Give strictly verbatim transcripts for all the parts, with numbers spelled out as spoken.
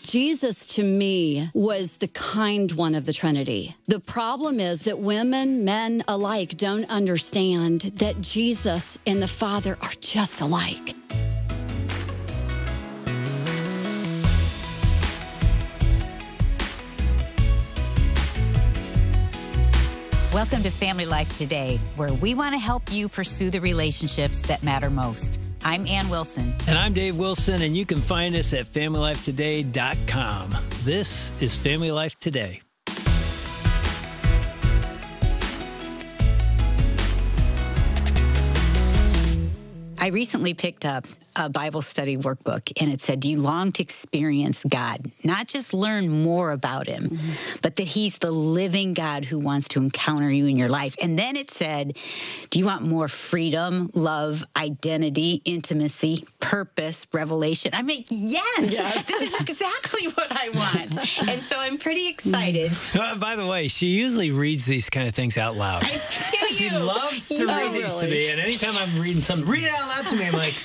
Jesus, to me, was the kind one of the Trinity. The problem is that women, men alike, don't understand that Jesus and the Father are just alike. Welcome to Family Life Today, where we want to help you pursue the relationships that matter most. I'm Ann Wilson. And I'm Dave Wilson, and you can find us at family life today dot com. This is Family Life Today. I recently picked up a Bible study workbook, and it said, do you long to experience God? Not just learn more about him, mm-hmm. but that he's the living God who wants to encounter you in your life. And then it said, do you want more freedom, love, identity, intimacy, purpose, revelation? I mean, yes, yes. This is exactly what I want. And so I'm pretty excited. Uh, by the way, she usually reads these kind of things out loud. I do She you? loves to No, read these really. to me, and anytime I'm reading something, read it out loud to me, I'm like,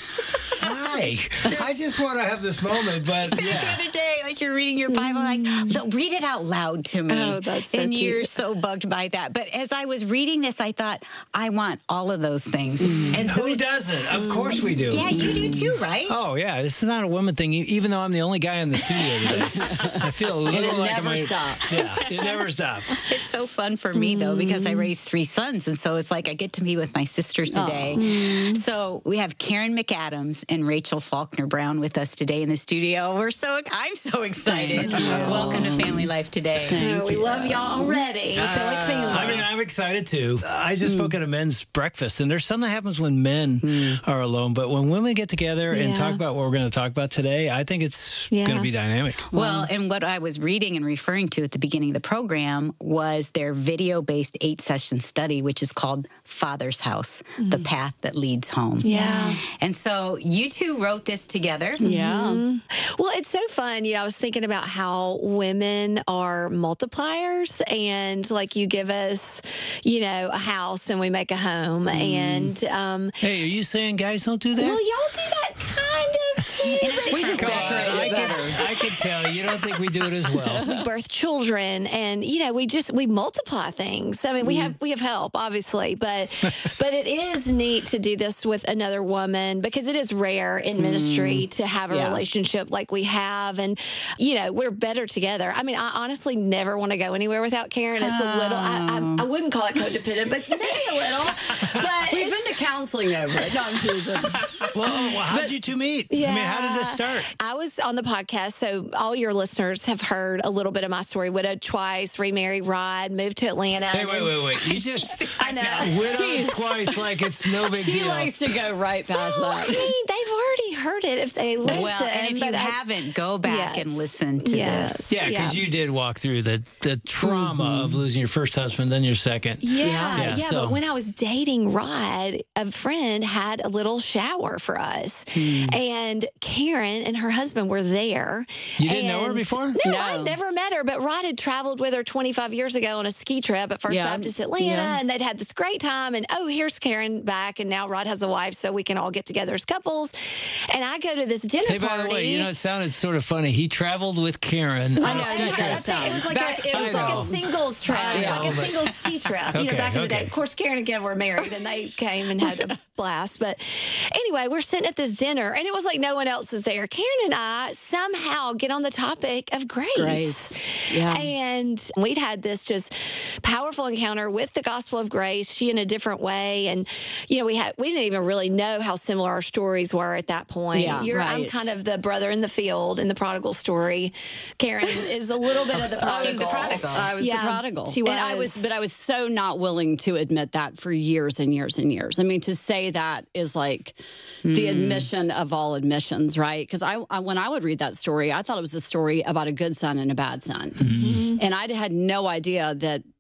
hi. I just want to have this moment, but Said yeah. the other day, like you're reading your Bible, like, "Look, read it out loud to me." Oh, that's so And cute. you're so bugged by that. But as I was reading this, I thought, I want all of those things. And so, Who doesn't? Of course we do. yeah, you do too, right? Oh, yeah. This is not a woman thing, e- even though I'm the only guy in the studio today. I feel a little it like never I'm a- stops. Yeah, it never stops. It's so fun for me, though, because I raised three sons. And so it's like I get to meet with my sister today. So we have Karen McAdams and Rachel Faulkner Brown with us today in the studio. We're so, I'm so excited. Welcome to Family Life Today. Oh, we love y'all already. I feel like family. I mean, I'm excited too. I just spoke at a men's breakfast, and there's something that happens when men are alone. But when women get together and Yeah. talk about what we're going to talk about today, I think it's Yeah. going to be dynamic. Well, and what I was reading and referring to at the beginning of the program was their video-based eight-session study, which is called Father's House, The Path That Leads Home. Yeah. And so you two wrote this together. Yeah. Well, it's so fun. You know, I was thinking about how women are multipliers, and like you give us, you know, a house and we make a home. And, um, Hey, are you saying guys don't do that? well, y'all do that kind of too. We just Come on, decorate I it can, better. I can tell you don't think we do it as well. We birth children, and you know, we just we multiply things. I mean, we have we have help, obviously, but but it is neat to do this with another woman, because it is rare in ministry to have a Yeah. relationship like we have, and you know, we're better together. I mean, I honestly never want to go anywhere without Karen. It's a little, I, I, I wouldn't call it codependent, but maybe a little. But We've it's- been to counseling over it. No, I'm teasing. Well, well how did you two meet? I mean, how did this start? I was on the podcast, so all your listeners have heard a little bit of my story. Widowed twice, remarried Rod, moved to Atlanta. Hey, wait, and- wait, wait. You just I know. widowed twice like it's no big She deal. likes to go right past Well, I that. mean, they've already heard it if they listen. Well, and if you but I- haven't, go back Yes. and listen to Yes. this. Yeah, because Yeah. you did walk through the, the trauma of losing your first husband, then your second. Yeah, Yeah, yeah. so- But when I was dating Rod, a friend had a little shower for us, and Karen and her husband were there. You didn't know her And- before? No, No. I'd never met her. But Rod had traveled with her twenty-five years ago on a ski trip at First Yeah. Baptist Atlanta, Yeah. and they'd had this great time. And oh, here's Karen back, and now Rod has a wife, so we can all get together as couples. And I go to this dinner Hey, by party. the way, you know, it sounded sort of funny. He traveled with Karen I on know, a ski it trip. does sound. It was like Back- a, it I was like know. a singles trip, I know, like a but- singles ski trip. you know, Okay, back in the day. okay. Of course, Karen and Ken were married, and they came and had a blast. But anyway, we're sitting at this dinner, and it was like no one else was there. Karen and I somehow get on the topic of grace, Grace. Yeah. and we'd had this just powerful encounter with the gospel of grace. She in a different way, and you know, we had we didn't even really know how similar our stories were at that point. Yeah, You're, I'm right. kind of the brother in the field in the prodigal story. Karen is a little bit of the prodigal. She's the prodigal. I was Yeah, the prodigal. she And I was. was, but I was so not willing to admit that for years and years and years. I mean, to say that is like the admission of all admissions, right? Because I, I, when I would read that story, I thought it was a story about a good son and a bad son, and I had no idea that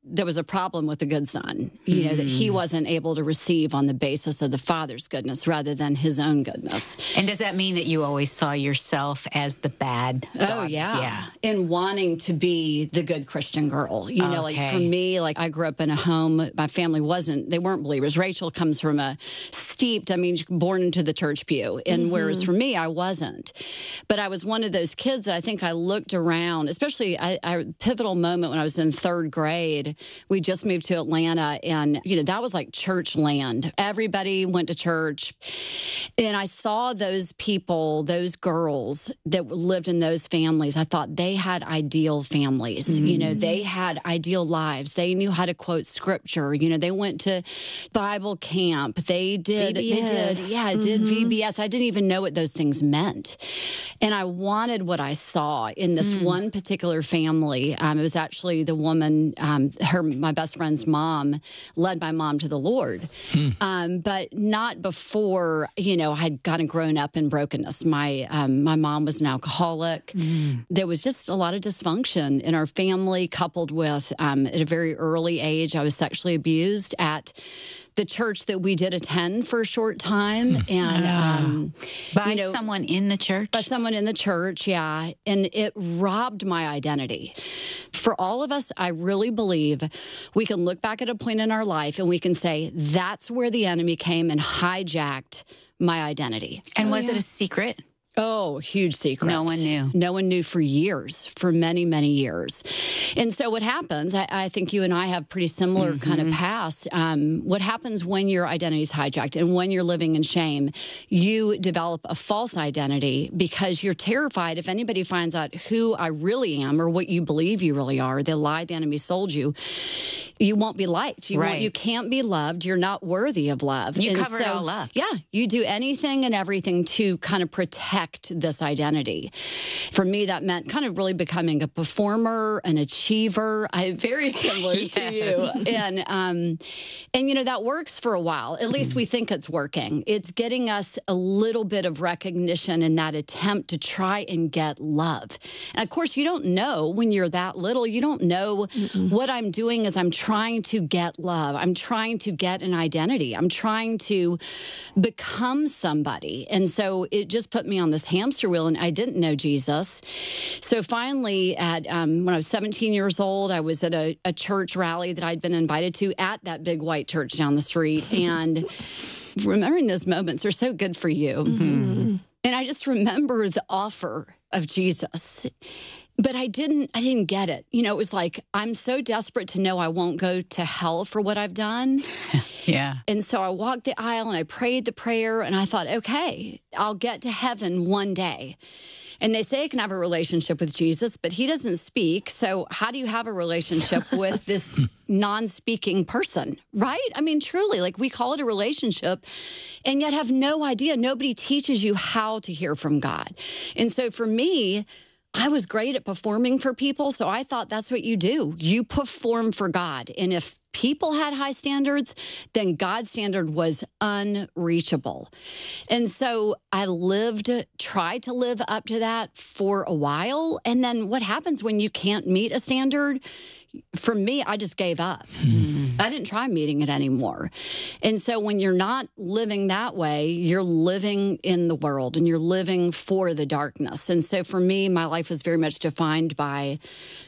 there was a problem with the good son, you know, that he wasn't able to receive on the basis of the Father's goodness rather than his own goodness. And does that mean that you always saw yourself as the bad dog? Oh, yeah. Yeah. And wanting to be the good Christian girl. You know, like Okay. for me, like I grew up in a home, my family wasn't, they weren't believers. Rachel comes from a steeped, I mean, born into the church pew. And Mm-hmm. whereas for me, I wasn't. But I was one of those kids that I think I looked around, especially a, a pivotal moment when I was in third grade. We just moved to Atlanta, and, you know, that was like church land. Everybody went to church. And I saw those people, those girls that lived in those families. I thought they had ideal families. Mm-hmm. You know, they had ideal lives. They knew how to quote scripture. You know, they went to Bible camp. They did, V B S. they did, yeah, mm-hmm. did V B S. I didn't even know what those things meant. And I wanted what I saw in this mm. one particular family. Um, it was actually the woman, um, her, my best friend's mom, led my mom to the Lord. Hmm. Um, but not before, you know, I had kind of grown up in brokenness. My um, my mom was an alcoholic. Mm. There was just a lot of dysfunction in our family, coupled with, um, at a very early age, I was sexually abused at the church that we did attend for a short time. And um, by you know, someone in the church? By someone in the church, yeah. And it robbed my identity. For all of us, I really believe we can look back at a point in our life and we can say, that's where the enemy came and hijacked my identity. And oh, was yeah. it a secret? Oh, huge secret. No one knew. No one knew for years, for many, many years. And so what happens, I, I think you and I have pretty similar mm-hmm. kind of past. Um, what happens when your identity is hijacked and when you're living in shame, you develop a false identity because you're terrified if anybody finds out who I really am or what you believe you really are, the lie the enemy sold you, you won't be liked. You, right. won't, you can't be loved. You're not worthy of love. You and cover so, it all up. Yeah. You do anything and everything to kind of protect this identity. For me, that meant kind of really becoming a performer, an achiever. I very similar yes. to you. And, um, and, you know, that works for a while. At least we think it's working. It's getting us a little bit of recognition in that attempt to try and get love. And of course, you don't know when you're that little. You don't know Mm-mm. what I'm doing is I'm trying to get love. I'm trying to get an identity. I'm trying to become somebody. And so it just put me on this hamster wheel, and I didn't know Jesus. So finally, at um, when I was seventeen years old, I was at a, a church rally that I'd been invited to at that big white church down the street. And remembering those moments are so good for you. Mm-hmm. And I just remember the offer of Jesus. But I didn't I didn't get it. You know, it was like, I'm so desperate to know I won't go to hell for what I've done. Yeah. And so I walked the aisle and I prayed the prayer and I thought, okay, I'll get to heaven one day. And they say I can have a relationship with Jesus, but he doesn't speak. So how do you have a relationship with this non-speaking person, right? I mean, truly, like we call it a relationship and yet have no idea. Nobody teaches you how to hear from God. And so for me, I was great at performing for people, so I thought that's what you do. You perform for God. And if people had high standards, then God's standard was unreachable. And so I lived, tried to live up to that for a while. And then what happens when you can't meet a standard? For me, I just gave up. Mm. I didn't try meeting it anymore. And so when you're not living that way, you're living in the world and you're living for the darkness. And so for me, my life was very much defined by,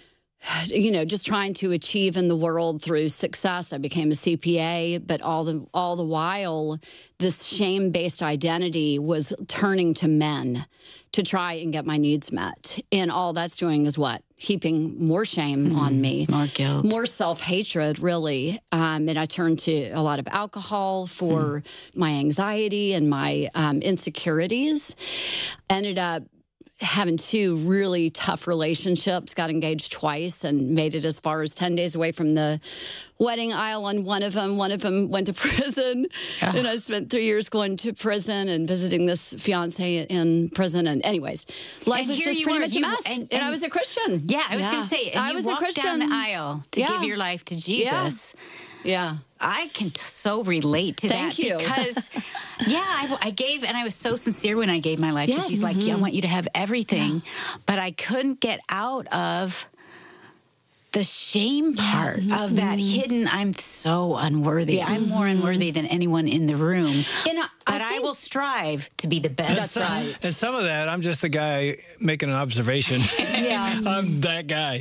you know, just trying to achieve in the world through success. I became a C P A, but all the all the while, this shame-based identity was turning to men to try and get my needs met. And all that's doing is what? Heaping more shame mm, on me. More guilt. More self-hatred, really. Um, and I turned to a lot of alcohol for mm. my anxiety and my um, insecurities. Ended up having two really tough relationships, got engaged twice and made it as far as ten days away from the wedding aisle on one of them. One of them went to prison. Ugh. And I spent three years going to prison and visiting this fiance in prison. And anyways, life and was just pretty were, much you, a mess. And, and, and I was a Christian. Yeah, I was yeah. going to say, and I you was walked a Christian. down the aisle to yeah. give your life to Jesus. Yeah. yeah. I can so relate to Thank that you. because, yeah, I, I gave, and I was so sincere when I gave my life yes. to Jesus. Like, mm-hmm. yeah, I want you to have everything, yeah. but I couldn't get out of the shame part of that hidden, I'm so unworthy. Yeah. I'm more unworthy than anyone in the room. And I, But I, I think, will strive to be the best. That's right. And some of that, I'm just a guy making an observation. Yeah. I'm that guy.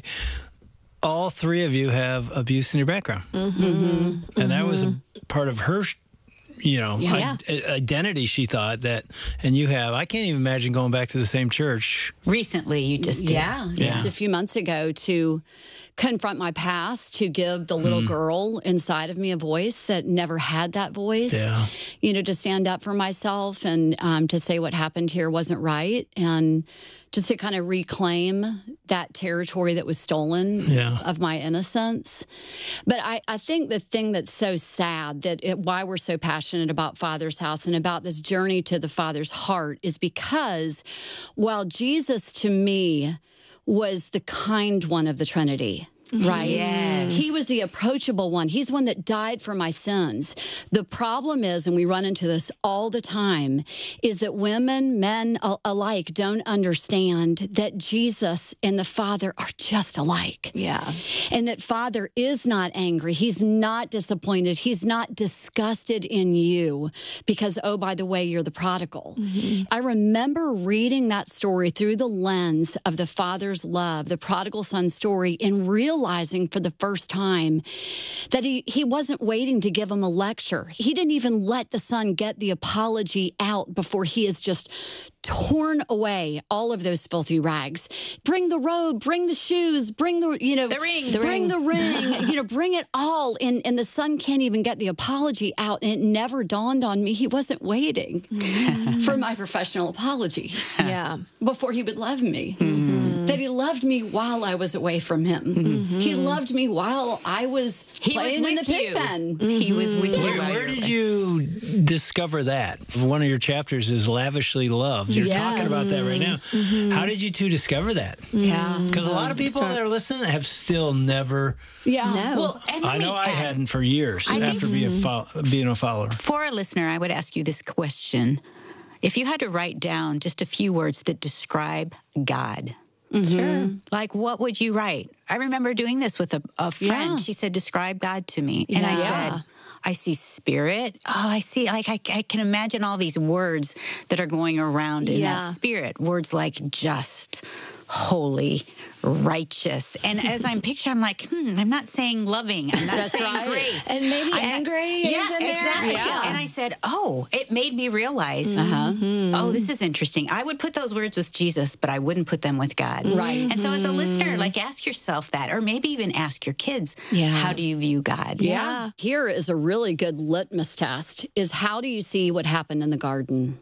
All three of you have abuse in your background. Mm-hmm. And that was a part of her, you know, Yeah. i- identity, she thought that, and you have. I can't even imagine going back to the same church. Recently, you just did. Yeah, just Yeah. a few months ago to confront my past, to give the little girl inside of me a voice that never had that voice. Yeah. You know, to stand up for myself and um, to say what happened here wasn't right. And just to kind of reclaim that territory that was stolen Yeah. of my innocence. But I, I think the thing that's so sad, that it, why we're so passionate about Father's House and about this journey to the Father's heart, is because while Jesus to me was the kind one of the Trinity, right? Yes. He was the approachable one. He's one that died for my sins. The problem is, and we run into this all the time, is that women, men al- alike don't understand that Jesus and the Father are just alike. Yeah. And that Father is not angry. He's not disappointed. He's not disgusted in you because, oh, by the way, you're the prodigal. I remember reading that story through the lens of the Father's love, the prodigal son story, and realizing for the first time that he, he wasn't waiting to give him a lecture. He didn't even let the son get the apology out before he is just torn away all of those filthy rags. Bring the robe, bring the shoes, bring the, you know, The ring. the bring the ring, you know, bring it all. And, and the son can't even get the apology out. And it never dawned on me he wasn't waiting for my professional apology Yeah. before he would love me. Mm-hmm. That he loved me while I was away from him. He loved me while I was He was playing in the with pig you. pen. He was with you. Where, where did you discover that? One of your chapters is lavishly loved. You're Yes. talking about that right now. How did you two discover that? Yeah. Because a lot of people that are listening have still never. Yeah. No. Well, and let I me know I add, hadn't for years I after think- being, fo- being a follower. For a listener, I would ask you this question. If you had to write down just a few words that describe God, Sure. like what would you write? I remember doing this with a, a friend. Yeah. She said, describe God to me. And I Yeah. said, I see spirit. Oh, I see. Like I, I can imagine all these words that are going around in Yeah. that spirit. Words like just, holy, righteous. And as I'm picturing, I'm like, hmm, I'm not saying loving. I'm not That's saying right. grace. And maybe I'm not- angry is yeah, in there. exactly. Yeah. And I said, oh, it made me realize, Uh-huh. oh, this is interesting. I would put those words with Jesus, but I wouldn't put them with God. Right. And so as a listener, like ask yourself that, or maybe even ask your kids, Yeah. how do you view God? Yeah. Here is a really good litmus test, is how do you see what happened in the garden?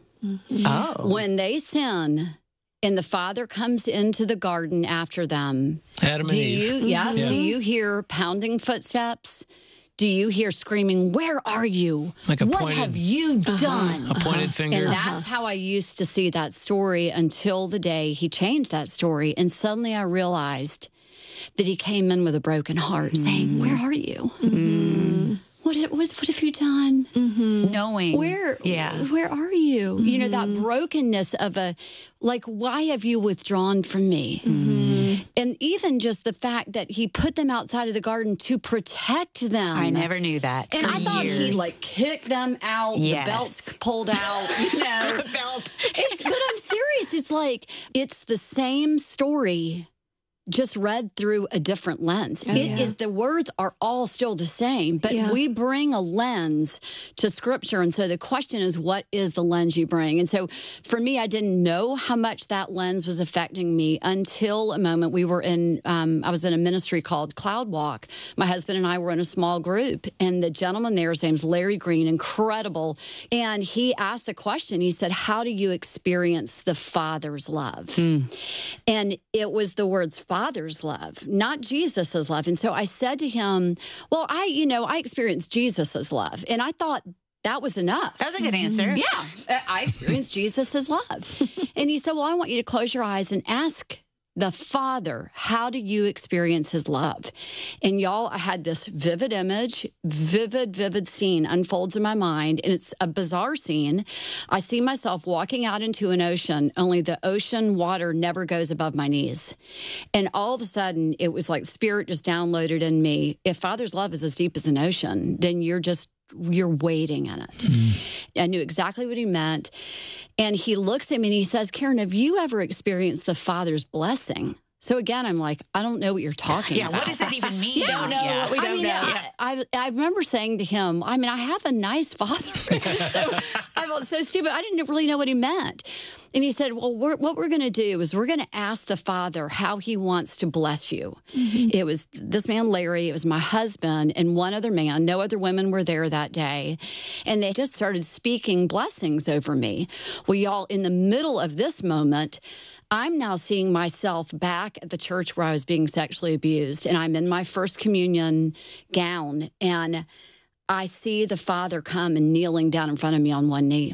Oh. When they sin and the Father comes into the garden after them, Adam and do Eve. you, yeah, Yeah. do you hear pounding footsteps? Do you hear screaming, where are you? Like a what pointed- have you done? A pointed finger. And that's how I used to see that story until the day he changed that story. And suddenly I realized that he came in with a broken heart saying, where are you? What, what, what have you done? Knowing. Where, Yeah. where are you? You know, that brokenness of a, like, why have you withdrawn from me? And even just the fact that he put them outside of the garden to protect them. I never knew that. And for I thought years. he like kicked them out, Yes. the belts pulled out, you know. the belt. It's, but I'm serious. It's like, it's the same story, just read through a different lens. It is yeah. the words are all still the same, but Yeah. we bring a lens to scripture. And so the question is, what is the lens you bring? And so for me, I didn't know how much that lens was affecting me until a moment we were in, um, I was in a ministry called Cloud Walk. My husband and I were in a small group, and the gentleman there, his name's Larry Green, incredible. And he asked the question, he said, how do you experience the Father's love? And it was the words Father's love, not Jesus's love. And so I said to him, well, I, you know, I experienced Jesus's love. And I thought that was enough. That was a good answer. Yeah, I experienced Jesus's love. And he said, well, I want you to close your eyes and ask The Father, how do you experience his love? And y'all, I had this vivid image, vivid, vivid scene unfolds in my mind. And it's a bizarre scene. I see myself walking out into an ocean, only the ocean water never goes above my knees. And all of a sudden, it was like Spirit just downloaded in me. If Father's love is as deep as an ocean, then you're just you're wading in it. Mm. I knew exactly what he meant. And he looks at me and he says, Karen, have you ever experienced the Father's blessing? So again, I'm like, I don't know what you're talking yeah, about. What does that even mean? Yeah, don't know. Yeah. We don't I mean, know. I, I, I remember saying to him, I mean, I have a nice father. So I felt so stupid. I didn't really know what he meant. And he said, well, we're, what we're going to do is we're going to ask the Father how he wants to bless you. Mm-hmm. It was this man, Larry, it was my husband, and one other man. No other women were there that day. And they just started speaking blessings over me. Well, y'all, in the middle of this moment, I'm now seeing myself back at the church where I was being sexually abused, and I'm in my first communion gown, and I see the Father come and kneeling down in front of me on one knee.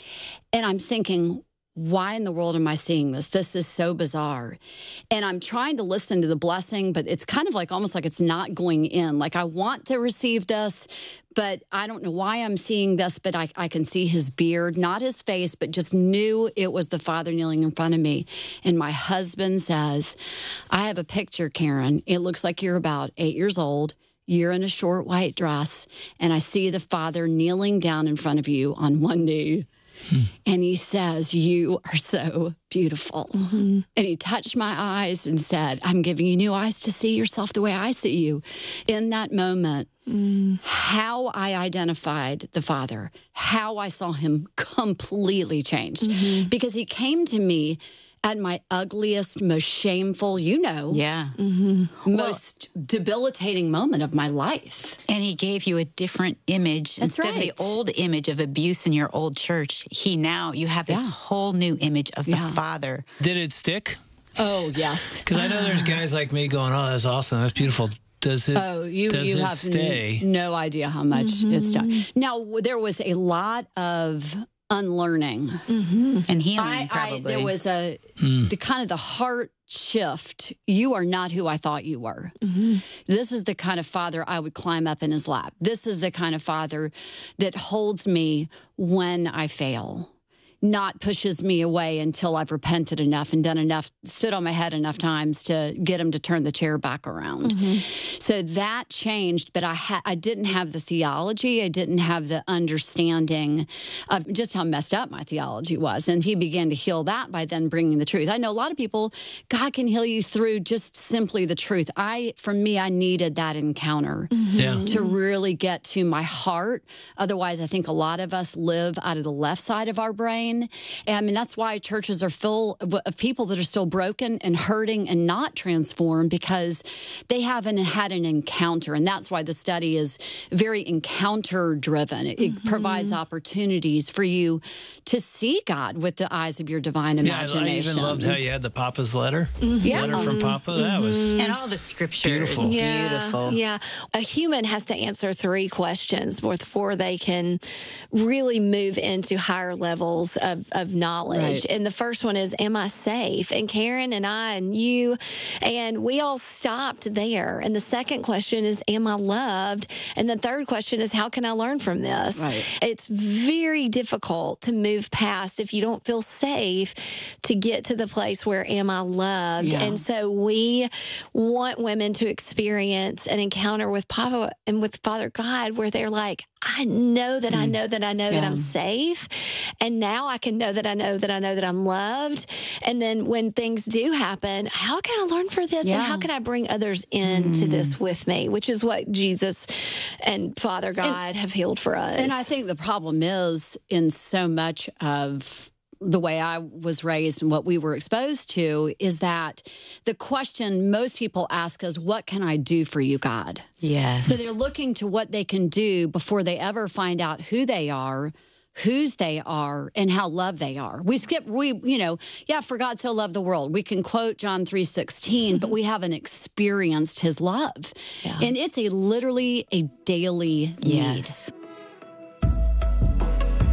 And I'm thinking, why in the world am I seeing this? This is so bizarre. And I'm trying to listen to the blessing, but it's kind of like almost like it's not going in. Like I want to receive this, but I don't know why I'm seeing this, but I, I can see his beard, not his face, but just knew it was the Father kneeling in front of me. And my husband says, I have a picture, Karen. It looks like you're about eight years old. You're in a short white dress, and I see the Father kneeling down in front of you on one knee. Hmm. And he says, you are so beautiful. Mm-hmm. And he touched my eyes and said, I'm giving you new eyes to see yourself the way I see you. In that moment, mm. how I identified the Father, how I saw him completely changed. Mm-hmm. Because he came to me at my ugliest, most shameful, you know, yeah, mm-hmm. most well, debilitating moment of my life. And he gave you a different image. That's Instead right. of the old image of abuse in your old church, he now, you have this yeah. whole new image of yeah. the Father. Did it stick? Oh, yes. Because I know there's guys like me going, oh, that's awesome. That's beautiful. Does it, oh, you, does you it have stay? N- no idea how much mm-hmm. it's done. Now, there was a lot of unlearning mm-hmm. and healing. I, probably I, there was a mm. the kind of the heart shift. You are not who I thought you were. Mm-hmm. This is the kind of Father I would climb up in his lap. This is the kind of Father that holds me when I fail, not pushes me away until I've repented enough and done enough, stood on my head enough times to get him to turn the chair back around. Mm-hmm. So that changed, but I ha- I didn't have the theology. I didn't have the understanding of just how messed up my theology was. And he began to heal that by then bringing the truth. I know a lot of people, God can heal you through just simply the truth. I, for me, I needed that encounter mm-hmm. yeah. to really get to my heart. Otherwise, I think a lot of us live out of the left side of our brain. And I mean, that's why churches are full of, of people that are still broken and hurting and not transformed because they haven't had an encounter. And that's why the study is very encounter driven. It mm-hmm. provides opportunities for you to see God with the eyes of your divine imagination. Yeah, I, I even loved how you had the Papa's letter. Mm-hmm. Yeah. Letter from Papa. Mm-hmm. That was and all the scriptures. Beautiful. Yeah, beautiful. Yeah. A human has to answer three questions before they can really move into higher levels of, of knowledge. Right. And the first one is, am I safe? And Karen and I and you, and we all stopped there. And the second question is, am I loved? And the third question is, how can I learn from this? Right. It's very difficult to move past if you don't feel safe to get to the place where am I loved? Yeah. And so we want women to experience an encounter with Papa and with Father God where they're like, I know that mm. I know that I know yeah. that I'm safe. And now I can know that I know that I know that I'm loved. And then when things do happen, how can I learn for this? Yeah. And how can I bring others into mm. this with me? Which is what Jesus and Father God and, have healed for us. And I think the problem is in so much of the way I was raised and what we were exposed to is that the question most people ask is, what can I do for you, God? Yes. So they're looking to what they can do before they ever find out who they are, whose they are, and how loved they are. We skip, we, you know, yeah, for God so loved the world. We can quote John three sixteen, but we haven't experienced his love. Yeah. And it's a literally a daily yes. need.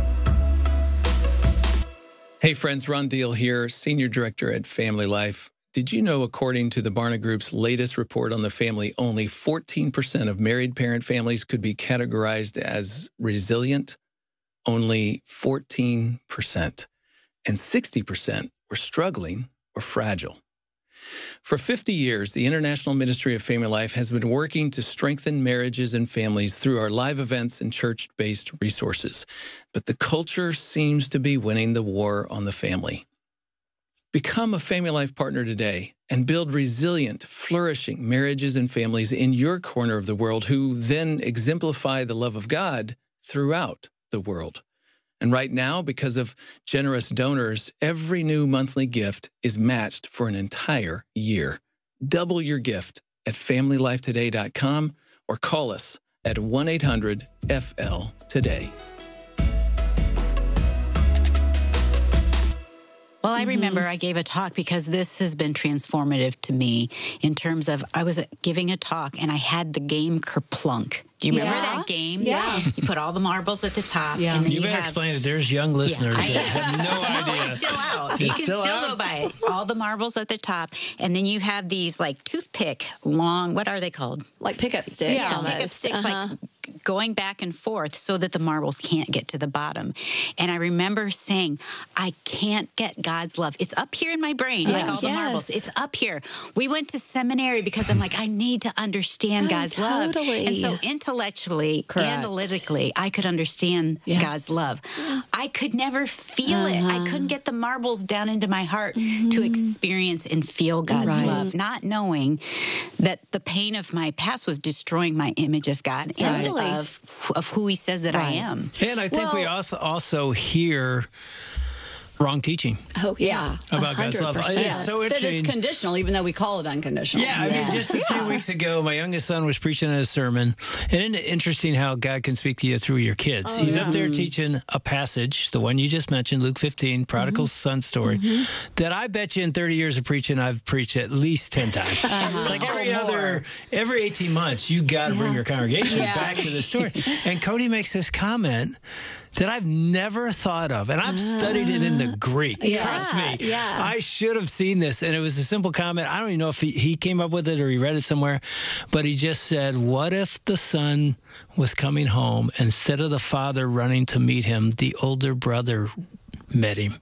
Hey friends, Ron Deal here, Senior Director at Family Life. Did you know, according to the Barna Group's latest report on the family, only fourteen percent of married parent families could be categorized as resilient? Only fourteen percent. And sixty percent were struggling or fragile. For fifty years, the International Ministry of Family Life has been working to strengthen marriages and families through our live events and church-based resources. But the culture seems to be winning the war on the family. Become a Family Life partner today and build resilient, flourishing marriages and families in your corner of the world who then exemplify the love of God throughout the world. And right now, because of generous donors, every new monthly gift is matched for an entire year. Double your gift at family life today dot com or call us at one eight hundred F L today. Well, I remember I gave a talk because this has been transformative to me in terms of I was giving a talk and I had the game Kerplunk. Do you remember Yeah. that game? Yeah. You put all the marbles at the top. Yeah. And then You you better have, explain it. There's young listeners I- that have no No, idea. it's still out. You It's can still still, out? go by it. All the marbles at the top. And then you have these like toothpick long, what are they called? Like pickup sticks Yeah, almost. Pickup sticks Uh-huh. like going back and forth so that the marbles can't get to the bottom. And I remember saying, I can't get God's love. It's up here in my brain, like all the Yes. marbles. It's up here. We went to seminary because I'm like, I need to understand Oh, God's totally. love. And so intellectually, Correct. analytically, I could understand Yes. God's love. I could never feel it. I couldn't get the marbles down into my heart to experience and feel God's Right. love, not knowing that the pain of my past was destroying my image of God and Totally. of, of who he says that I Right. am. And I think we Well- also also hear wrong teaching Oh, yeah. about God's love. one hundred percent. It's so That it's interesting. conditional, even though we call it unconditional. Yeah, I mean, just a few weeks ago, my youngest son was preaching a sermon, and isn't it interesting how God can speak to you through your kids? Oh, He's up there teaching a passage, the one you just mentioned, Luke fifteen, prodigal Mm-hmm. son story, that I bet you in thirty years of preaching, I've preached at least ten times. Uh-huh. It's like every Oh, other, every eighteen months, you got to bring your congregation Yeah. back to the story. And Cody makes this comment that I've never thought of, and I've studied it in the Greek. Yeah. Trust me, Yeah. I should have seen this, and it was a simple comment. I don't even know if he, he came up with it or he read it somewhere, but he just said, what if the son was coming home, instead of the father running to meet him, the older brother met him?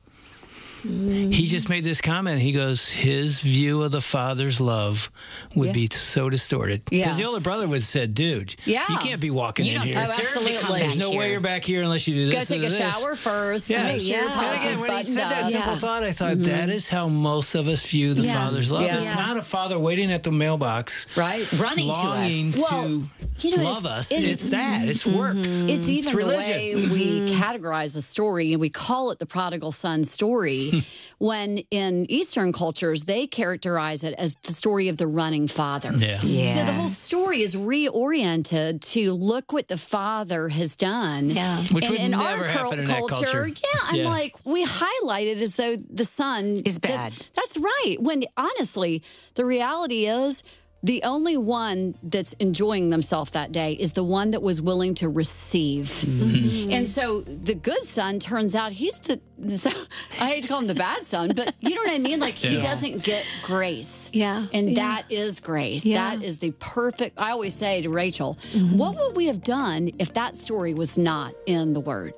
He just made this comment. He goes, his view of the father's love would Yeah. be so distorted. Because the Yes. older brother would have said, dude, Yeah. you can't be walking You in don't here. deserve Oh, to come absolutely. back There's no here. way you're back here unless you do Go this. take or a this. shower first. Yeah. Make sure your Yeah. And pouch again, is when he buttoned said that up. simple Yeah. thought, I thought that is how most of us view the Yeah. Father's love. Yeah. It's Yeah. not a father waiting at the mailbox, Right. Running longing to to, us. Well, you know, love it's- us. it- It's that. It's works. It's even It's the way religion. we categorize a story and we call it the prodigal son story, when in Eastern cultures, they characterize it as the story of the running father. Yeah. So the whole Yes. story is reoriented to look what the father has done. Yeah. Which and would in never our cul- happen in that culture. yeah, I'm Yeah. like, we highlight it as though the son Is that- bad. that's right. When honestly, the reality is the only one that's enjoying themselves that day is the one that was willing to receive. Mm-hmm. And so the good son turns out he's the, so, I hate to call him the bad son, but you know what I mean? Like he Yeah. doesn't get grace. Yeah. And Yeah. that is grace. Yeah. That is the perfect, I always say to Rachel, Mm-hmm. what would we have done if that story was not in the Word?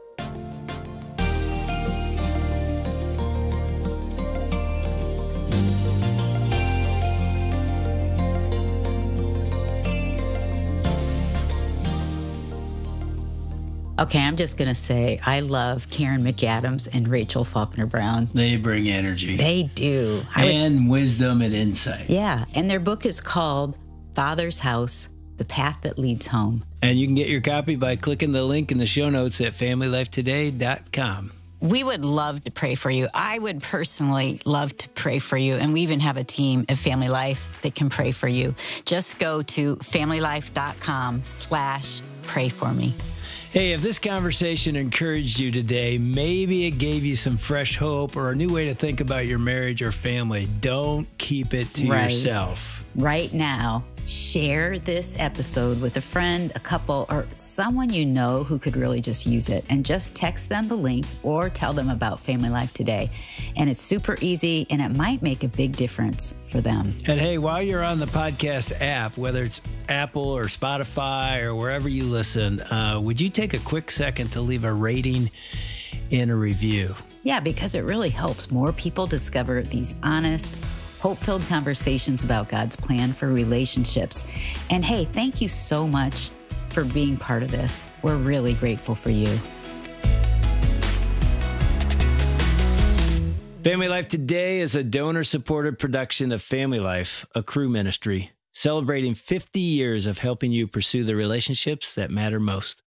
Okay, I'm just going to say I love Karen McAdams and Rachel Faulkner Brown. They bring energy They do. I would- and wisdom and insight. yeah, and their book is called Father's House, The Path That Leads Home. And you can get your copy by clicking the link in the show notes at family life today dot com. We would love to pray for you. I would personally love to pray for you. And we even have a team at Family Life that can pray for you. Just go to family life dot com slash pray for me. Hey, if this conversation encouraged you today, maybe it gave you some fresh hope or a new way to think about your marriage or family, don't keep it to Right. yourself. Right now, Share this episode with a friend, a couple, or someone you know who could really just use it. And just text them the link or tell them about Family Life Today. And it's super easy, and it might make a big difference for them. And hey, while you're on the podcast app, whether it's Apple or Spotify or wherever you listen, uh, would you take a quick second to leave a rating and a review? Yeah, because it really helps more people discover these honest, hope-filled conversations about God's plan for relationships. And hey, thank you so much for being part of this. We're really grateful for you. Family Life Today is a donor-supported production of Family Life, a Cru ministry, celebrating fifty years of helping you pursue the relationships that matter most.